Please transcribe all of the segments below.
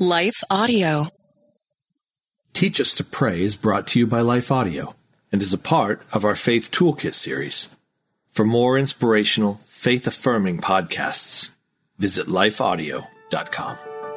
Life Audio. Teach Us to Pray is brought to you by Life Audio and is a part of our Faith Toolkit series. For more inspirational, faith-affirming podcasts, visit lifeaudio.com.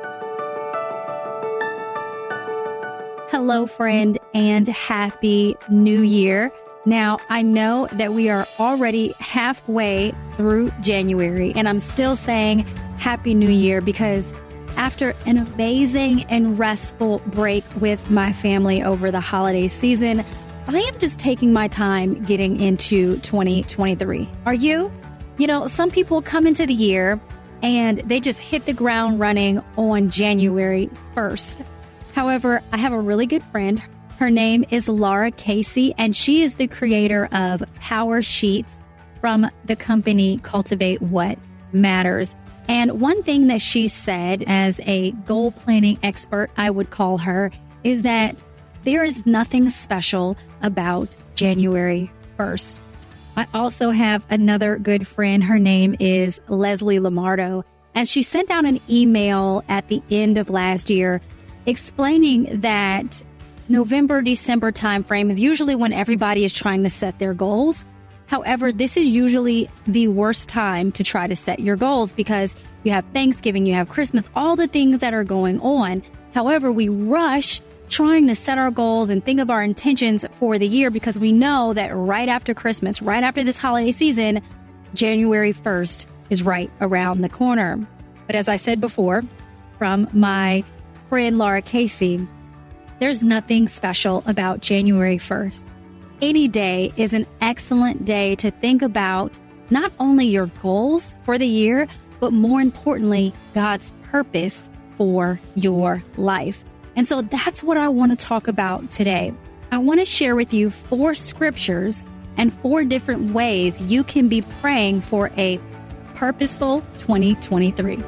Hello, friend, and Happy New Year. Now, I know that we are already halfway through January, and I'm still saying Happy New Year because after an amazing and restful break with my family over the holiday season, I am just taking my time getting into 2023. Are you? You know, some people come into the year and they just hit the ground running on January 1st. However, I have a really good friend. Her name is Laura Casey, and she is the creator of Power Sheets from the company Cultivate What Matters. And one thing that she said as a goal planning expert, I would call her, is that there is nothing special about January 1st. I also have another good friend. Her name is Leslie Lamardo, and she sent out an email at the end of last year explaining that November, December timeframe is usually when everybody is trying to set their goals. However, this is usually the worst time to try to set your goals because you have Thanksgiving, you have Christmas, all the things that are going on. However, we rush trying to set our goals and think of our intentions for the year because we know that right after Christmas, right after this holiday season, January 1st is right around the corner. But as I said before, from my friend Laura Casey, there's nothing special about January 1st. Any day is an excellent day to think about not only your goals for the year, but more importantly, God's purpose for your life. And so that's what I want to talk about today. I want to share with you 4 scriptures and 4 different ways you can be praying for a purposeful 2023.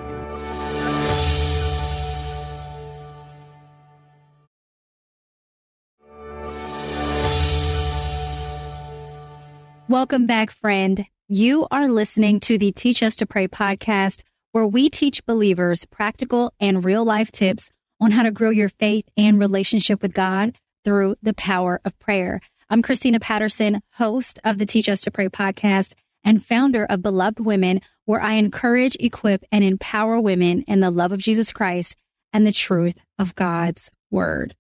Welcome back, friend. You are listening to the Teach Us to Pray podcast, where we teach believers practical and real-life tips on how to grow your faith and relationship with God through the power of prayer. I'm Christina Patterson, host of the Teach Us to Pray podcast and founder of Beloved Women, where I encourage, equip, and empower women in the love of Jesus Christ and the truth of God's Word.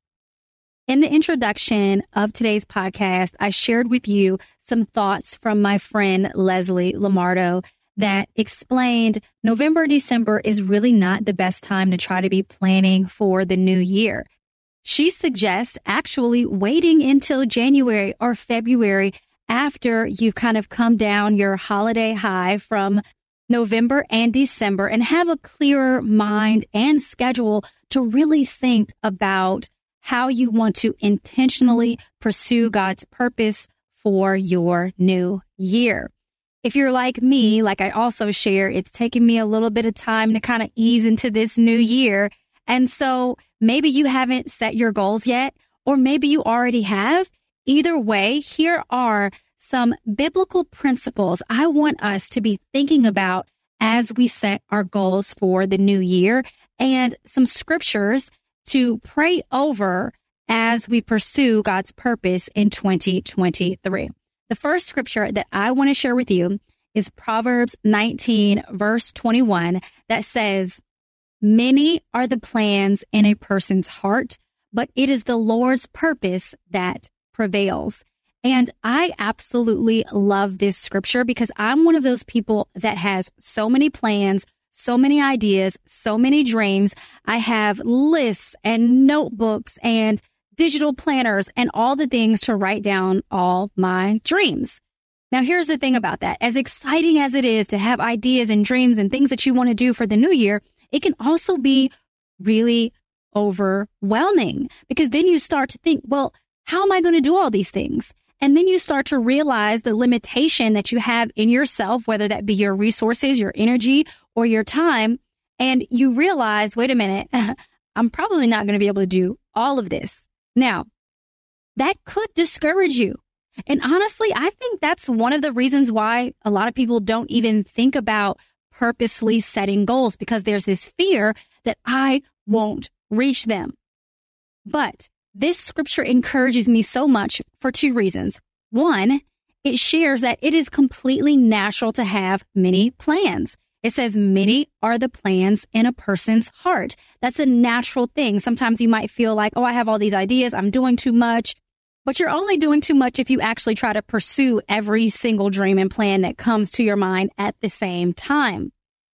In the introduction of today's podcast, I shared with you some thoughts from my friend Leslie Lamardo that explained November, December is really not the best time to try to be planning for the new year. She suggests actually waiting until January or February after you've kind of come down your holiday high from November and December and have a clearer mind and schedule to really think about how you want to intentionally pursue God's purpose for your new year. If you're like me, like I also share, it's taken me a little bit of time to kind of ease into this new year. And so maybe you haven't set your goals yet, or maybe you already have. Either way, here are some biblical principles I want us to be thinking about as we set our goals for the new year, and some scriptures to pray over as we pursue God's purpose in 2023. The first scripture that I want to share with you is Proverbs 19, verse 21, that says, "Many are the plans in a person's heart, but it is the Lord's purpose that prevails." And I absolutely love this scripture because I'm one of those people that has so many plans, so many ideas, so many dreams. I have lists and notebooks and digital planners and all the things to write down all my dreams. Now, here's the thing about that. As exciting as it is to have ideas and dreams and things that you want to do for the new year, it can also be really overwhelming because then you start to think, well, how am I going to do all these things? And then you start to realize the limitation that you have in yourself, whether that be your resources, your energy, or your time. And you realize, wait a minute, I'm probably not going to be able to do all of this. Now, that could discourage you. And honestly, I think that's one of the reasons why a lot of people don't even think about purposely setting goals, because there's this fear that I won't reach them. But this scripture encourages me so much for two reasons. One, it shares that it is completely natural to have many plans. It says many are the plans in a person's heart. That's a natural thing. Sometimes you might feel like, oh, I have all these ideas, I'm doing too much. But you're only doing too much if you actually try to pursue every single dream and plan that comes to your mind at the same time.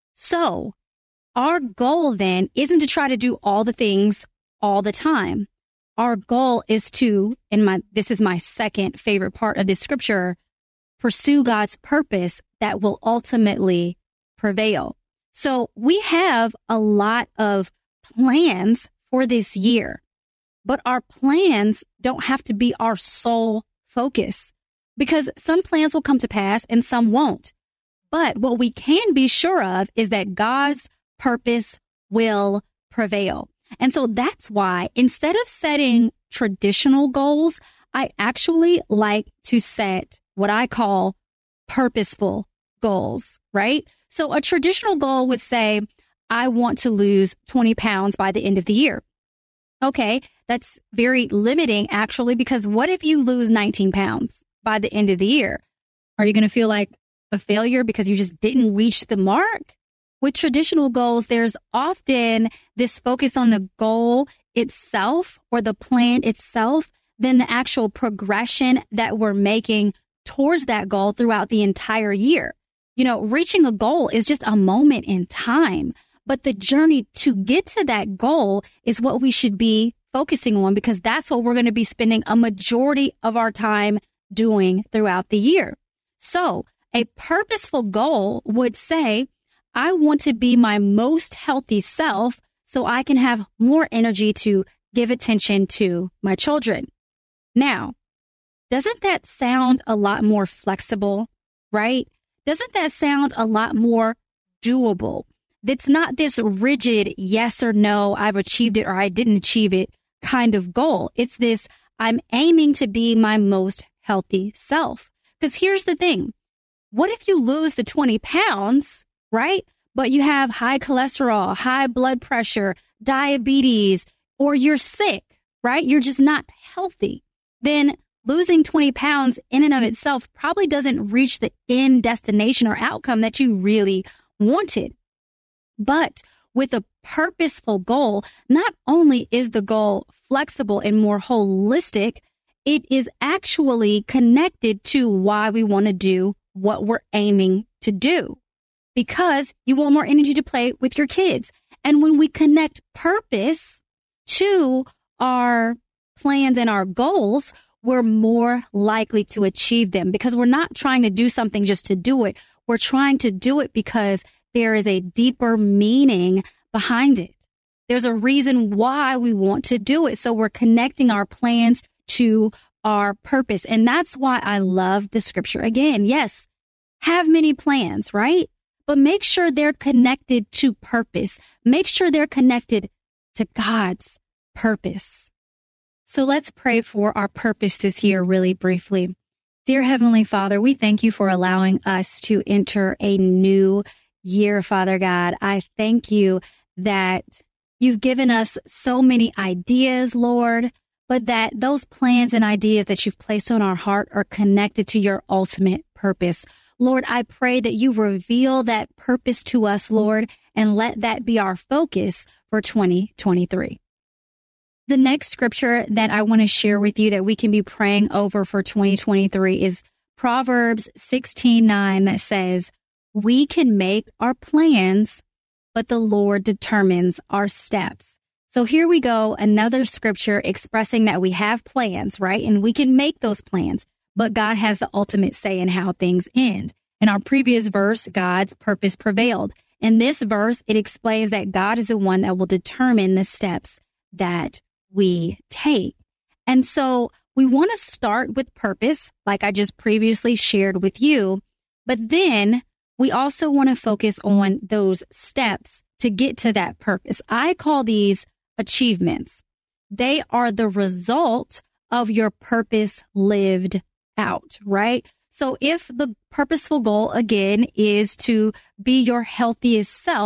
So our goal then isn't to try to do all the things all the time. Our goal is to, this is my second favorite part of this scripture, pursue God's purpose that will ultimately prevail. So we have a lot of plans for this year, but our plans don't have to be our sole focus because some plans will come to pass and some won't. But what we can be sure of is that God's purpose will prevail. And so that's why instead of setting traditional goals, I actually like to set what I call purposeful goals, right? So a traditional goal would say, I want to lose 20 pounds by the end of the year. Okay, that's very limiting actually, because what if you lose 19 pounds by the end of the year? Are you going to feel like a failure because you just didn't reach the mark? With traditional goals, there's often this focus on the goal itself or the plan itself, than the actual progression that we're making towards that goal throughout the entire year. You know, reaching a goal is just a moment in time, but the journey to get to that goal is what we should be focusing on, because that's what we're going to be spending a majority of our time doing throughout the year. So a purposeful goal would say, I want to be my most healthy self so I can have more energy to give attention to my children. Now, doesn't that sound a lot more flexible, right? Doesn't that sound a lot more doable? It's not this rigid yes or no, I've achieved it or I didn't achieve it kind of goal. It's this, I'm aiming to be my most healthy self. Because here's the thing. What if you lose the 20 pounds, right? But you have high cholesterol, high blood pressure, diabetes, or you're sick, right? You're just not healthy. Then losing 20 pounds in and of itself probably doesn't reach the end destination or outcome that you really wanted. But with a purposeful goal, not only is the goal flexible and more holistic, it is actually connected to why we want to do what we're aiming to do. Because you want more energy to play with your kids. And when we connect purpose to our plans and our goals, we're more likely to achieve them, because we're not trying to do something just to do it. We're trying to do it because there is a deeper meaning behind it. There's a reason why we want to do it. So we're connecting our plans to our purpose. And that's why I love the scripture. Again, yes, have many plans, right? But make sure they're connected to purpose. Make sure they're connected to God's purpose. So let's pray for our purpose this year really briefly. Dear Heavenly Father, we thank you for allowing us to enter a new year, Father God. I thank you that you've given us so many ideas, Lord, but that those plans and ideas that you've placed on our heart are connected to your ultimate purpose. Lord, I pray that you reveal that purpose to us, Lord, and let that be our focus for 2023. The next scripture that I want to share with you that we can be praying over for 2023 is Proverbs 16:9, that says, we can make our plans, but the Lord determines our steps. So here we go, another scripture expressing that we have plans, right? And we can make those plans, but God has the ultimate say in how things end. In our previous verse, God's purpose prevailed. In this verse, it explains that God is the one that will determine the steps that we take. And so we want to start with purpose, like I just previously shared with you, but then we also want to focus on those steps to get to that purpose. I call these achievements. They are the result of your purpose lived out, right? So if the purposeful goal, again, is to be your healthiest self,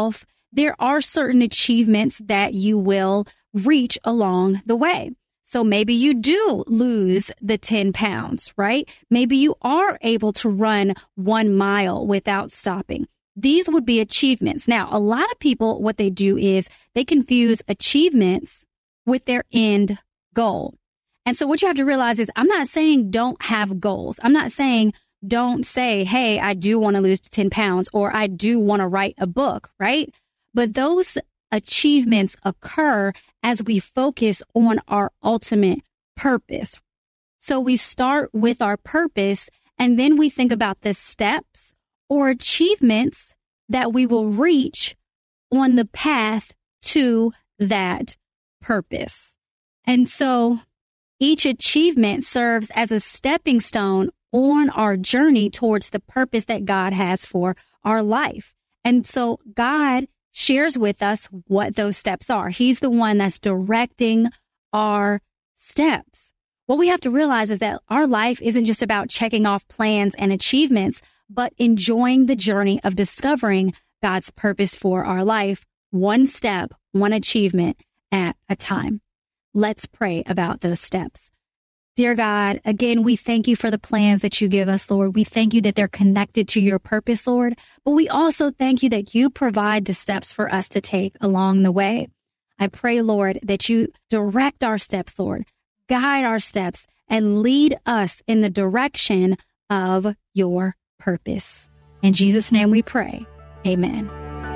there are certain achievements that you will reach along the way. So maybe you do lose the 10 pounds, right? Maybe you are able to run 1 mile without stopping. These would be achievements. Now, a lot of people, what they do is they confuse achievements with their end goal. And so what you have to realize is I'm not saying don't have goals. I'm not saying don't say, hey, I do want to lose 10 pounds or I do want to write a book, right? But those achievements occur as we focus on our ultimate purpose. So we start with our purpose and then we think about the steps or achievements that we will reach on the path to that purpose. And so each achievement serves as a stepping stone on our journey towards the purpose that God has for our life. And so God shares with us what those steps are. He's the one that's directing our steps. What we have to realize is that our life isn't just about checking off plans and achievements, but enjoying the journey of discovering God's purpose for our life, one step, one achievement at a time. Let's pray about those steps. Dear God, again, we thank you for the plans that you give us, Lord. We thank you that they're connected to your purpose, Lord. But we also thank you that you provide the steps for us to take along the way. I pray, Lord, that you direct our steps, Lord, guide our steps, and lead us in the direction of your purpose. In Jesus' name we pray. Amen.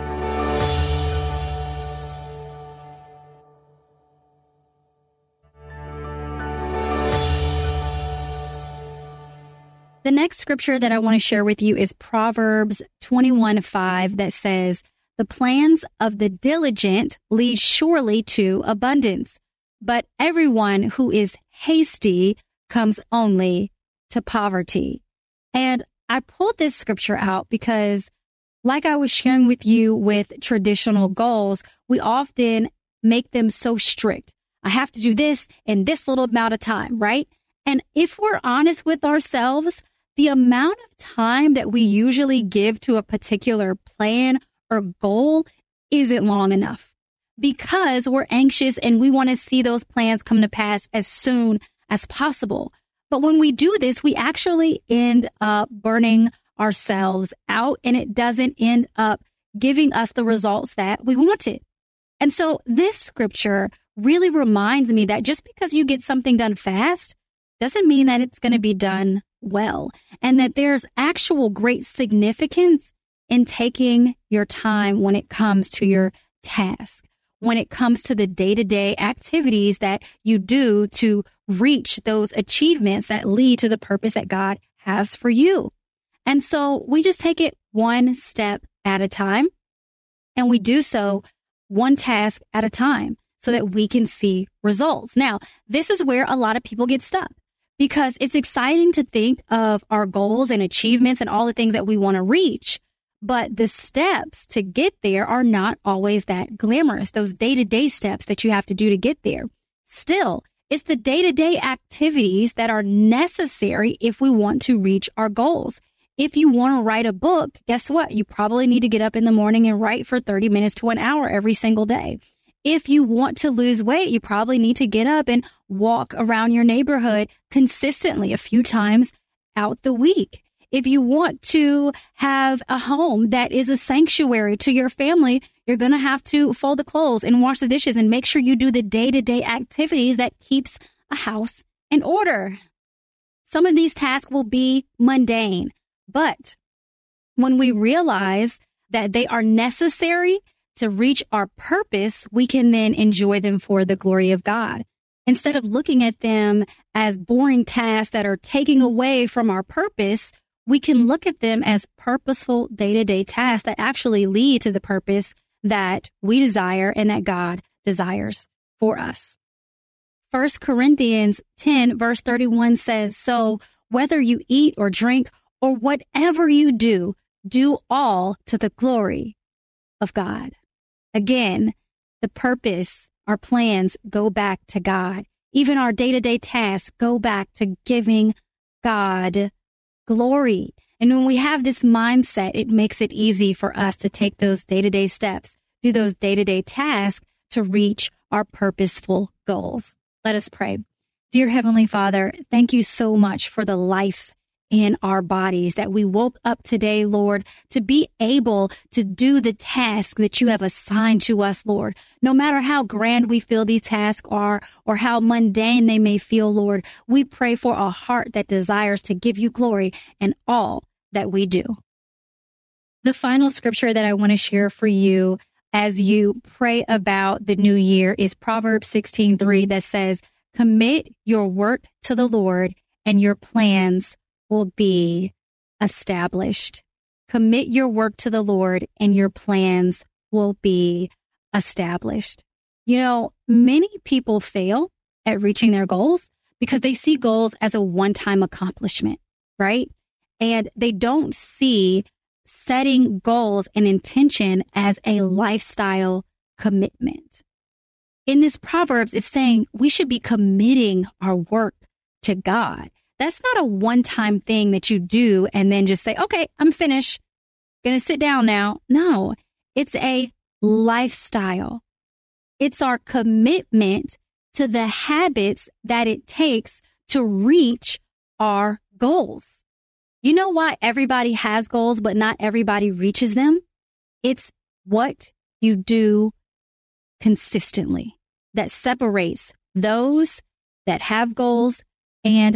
The next scripture that I want to share with you is Proverbs 21:5 that says, "The plans of the diligent lead surely to abundance, but everyone who is hasty comes only to poverty." And I pulled this scripture out because, like I was sharing with you with traditional goals, we often make them so strict. I have to do this in this little amount of time, right? And if we're honest with ourselves, the amount of time that we usually give to a particular plan or goal isn't long enough because we're anxious and we want to see those plans come to pass as soon as possible. But when we do this, we actually end up burning ourselves out and it doesn't end up giving us the results that we wanted. And so this scripture really reminds me that just because you get something done fast doesn't mean that it's going to be done well, and that there's actual great significance in taking your time when it comes to your task, when it comes to the day-to-day activities that you do to reach those achievements that lead to the purpose that God has for you. And so we just take it one step at a time, and we do so one task at a time so that we can see results. Now, this is where a lot of people get stuck. Because it's exciting to think of our goals and achievements and all the things that we want to reach. But the steps to get there are not always that glamorous, those day-to-day steps that you have to do to get there. Still, it's the day-to-day activities that are necessary if we want to reach our goals. If you want to write a book, guess what? You probably need to get up in the morning and write for 30 minutes to an hour every single day. If you want to lose weight, you probably need to get up and walk around your neighborhood consistently a few times out the week. If you want to have a home that is a sanctuary to your family, you're going to have to fold the clothes and wash the dishes and make sure you do the day-to-day activities that keeps a house in order. Some of these tasks will be mundane, but when we realize that they are necessary to reach our purpose, we can then enjoy them for the glory of God. Instead of looking at them as boring tasks that are taking away from our purpose, we can look at them as purposeful day-to-day tasks that actually lead to the purpose that we desire and that God desires for us. 1 Corinthians 10 verse 31 says, "So whether you eat or drink or whatever you do, do all to the glory of God." Again, the purpose, our plans go back to God. Even our day-to-day tasks go back to giving God glory. And when we have this mindset, it makes it easy for us to take those day-to-day steps do those day-to-day tasks to reach our purposeful goals. Let us pray. Dear Heavenly Father, thank you so much for the life in our bodies that we woke up today, Lord, to be able to do the task that you have assigned to us, Lord. No matter how grand we feel these tasks are or how mundane they may feel, Lord, we pray for a heart that desires to give you glory in all that we do. The final scripture that I want to share for you as you pray about the new year is Proverbs 16:3 that says, "Commit your work to the Lord and your plans will be established." Commit your work to the Lord and your plans will be established. You know, many people fail at reaching their goals because they see goals as a one-time accomplishment, right? And they don't see setting goals and intention as a lifestyle commitment. In this Proverbs, it's saying we should be committing our work to God. That's not a one-time thing that you do and then just say, okay, I'm finished. Going to sit down now. No, it's a lifestyle. It's our commitment to the habits that it takes to reach our goals. You know why everybody has goals, but not everybody reaches them? It's what you do consistently that separates those that have goals and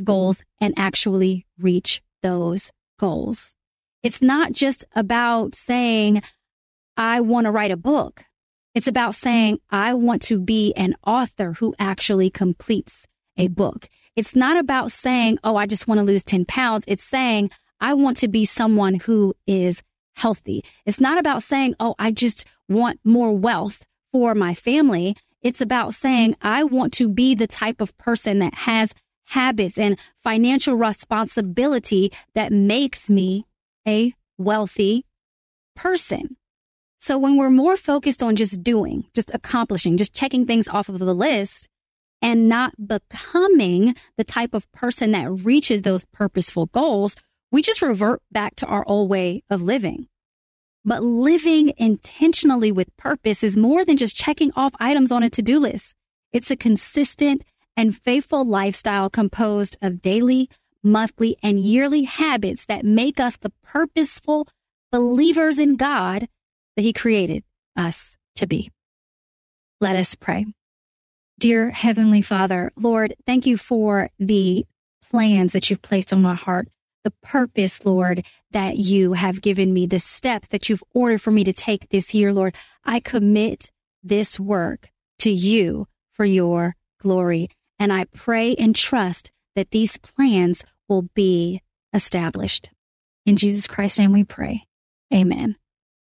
actually reach those goals. It's not just about saying, I want to write a book. It's about saying, I want to be an author who actually completes a book. It's not about saying, oh, I just want to lose 10 pounds. It's saying, I want to be someone who is healthy. It's not about saying, oh, I just want more wealth for my family. It's about saying, I want to be the type of person that has habits and financial responsibility that makes me a wealthy person. So when we're more focused on just doing, just accomplishing, just checking things off of the list and not becoming the type of person that reaches those purposeful goals, we just revert back to our old way of living. But living intentionally with purpose is more than just checking off items on a to-do list. It's a consistent and faithful lifestyle composed of daily, monthly, and yearly habits that make us the purposeful believers in God that He created us to be. Let us pray. Dear Heavenly Father, Lord, thank you for the plans that you've placed on my heart, the purpose, Lord, that you have given me, the steps that you've ordered for me to take this year, Lord. I commit this work to you for your glory. And I pray and trust that these plans will be established. In Jesus Christ's name we pray. Amen.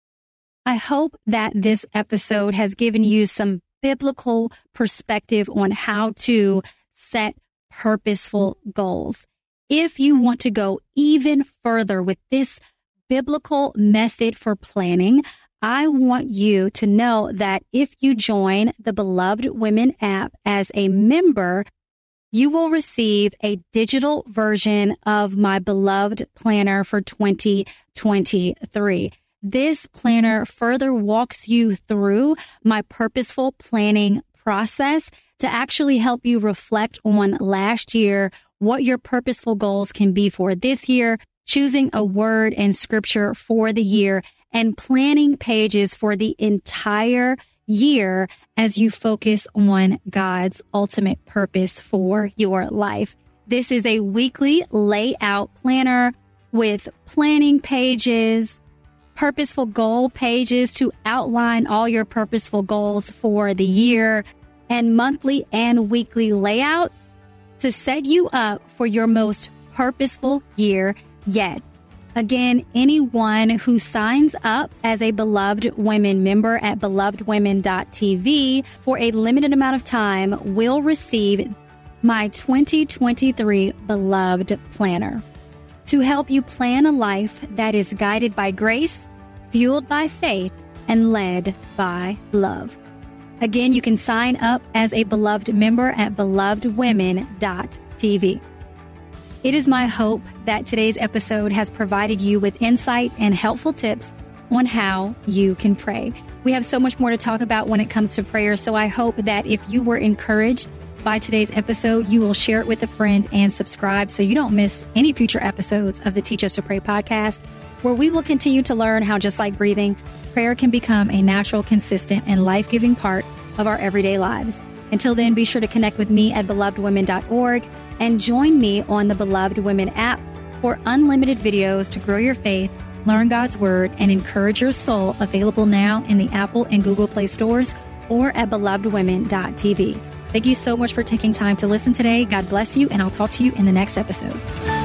I hope that this episode has given you some biblical perspective on how to set purposeful goals. If you want to go even further with this biblical method for planning, I want you to know that if you join the Beloved Women app as a member, you will receive a digital version of my Beloved Planner for 2023. This planner further walks you through my purposeful planning process to actually help you reflect on last year, what your purposeful goals can be for this year, choosing a word and scripture for the year, and planning pages for the entire year as you focus on God's ultimate purpose for your life. This is a weekly layout planner with planning pages, purposeful goal pages to outline all your purposeful goals for the year, and monthly and weekly layouts to set you up for your most purposeful year yet. Again, anyone who signs up as a Beloved Women member at belovedwomen.tv for a limited amount of time will receive my 2023 Beloved Planner to help you plan a life that is guided by grace, fueled by faith, and led by love. Again, you can sign up as a Beloved member at belovedwomen.tv. It is my hope that today's episode has provided you with insight and helpful tips on how you can pray. We have so much more to talk about when it comes to prayer, so I hope that if you were encouraged by today's episode, you will share it with a friend and subscribe so you don't miss any future episodes of the Teach Us to Pray podcast, where we will continue to learn how, just like breathing, prayer can become a natural, consistent, and life-giving part of our everyday lives. Until then, be sure to connect with me at belovedwomen.org and join me on the Beloved Women app for unlimited videos to grow your faith, learn God's Word, and encourage your soul, available now in the Apple and Google Play stores or at belovedwomen.tv. Thank you so much for taking time to listen today. God bless you, and I'll talk to you in the next episode.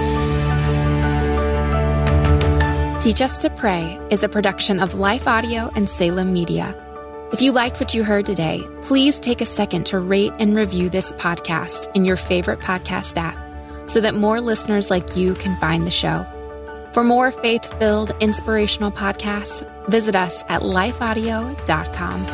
Teach Us to Pray is a production of Life Audio and Salem Media. If you liked what you heard today, please take a second to rate and review this podcast in your favorite podcast app so that more listeners like you can find the show. For more faith-filled, inspirational podcasts, visit us at lifeaudio.com.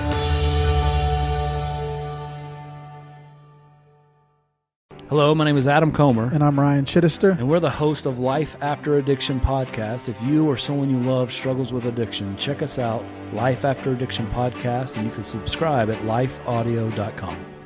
Hello, my name is Adam Comer. And I'm Ryan Chittister. And we're the host of Life After Addiction podcast. If you or someone you love struggles with addiction, check us out, Life After Addiction podcast, and you can subscribe at lifeaudio.com.